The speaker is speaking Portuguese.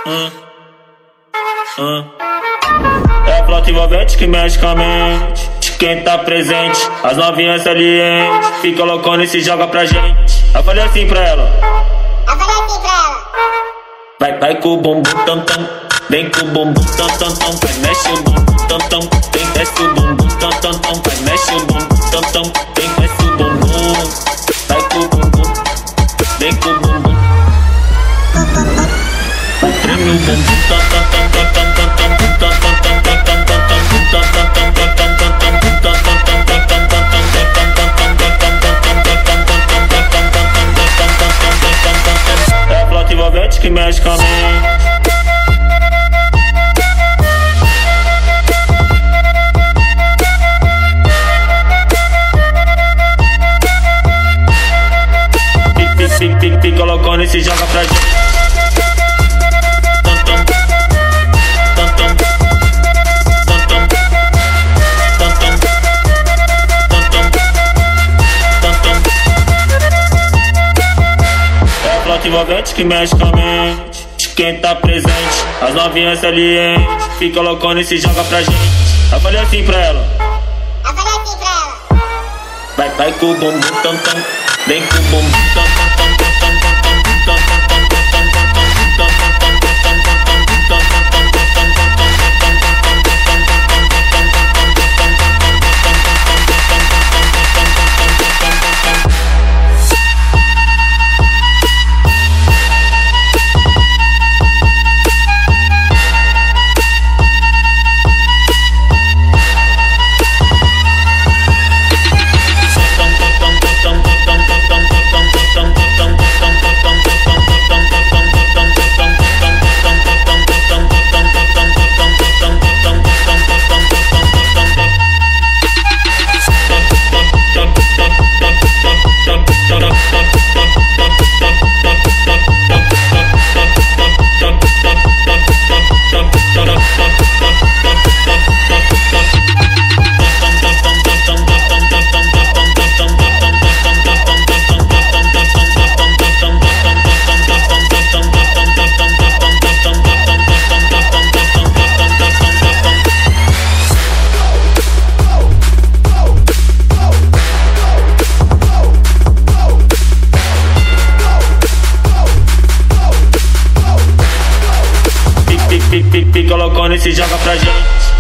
É a flauta envolvente que mexe com a mente de quem tá presente. As novinhas salientes fica loucona e se joga pra gente. Eu falei assim pra ela. Vai com o bumbum tam tam, vem com o bumbum tam tam tam, vai mexe o bumbum tam tam, vem desce o bumbum tam tam tam, vai mexe o bumbum tam tam, vem desce o bumbum, vai com o bumbum, vem com o bumbum, vai treme o bumbum tam tam tam tam tam tam tam tam tam tam tam tam tam tam. É a flauta envolvente que mexe com a mente. Fica loucona e se joga pra gente. Tam tam, tam tam, tam tam, tam tam, tam tam, tam tam. É a flauta envolvente que mexe com a mente de quem tá presente. As novinhas salientes fica loucona e se joga pra gente. Eu falei assim pra ela. Vai com o bumbum tam tam, vem com o bumbum tam tam tam tam tam tam tam tam tam fica loucona e se joga pra gente.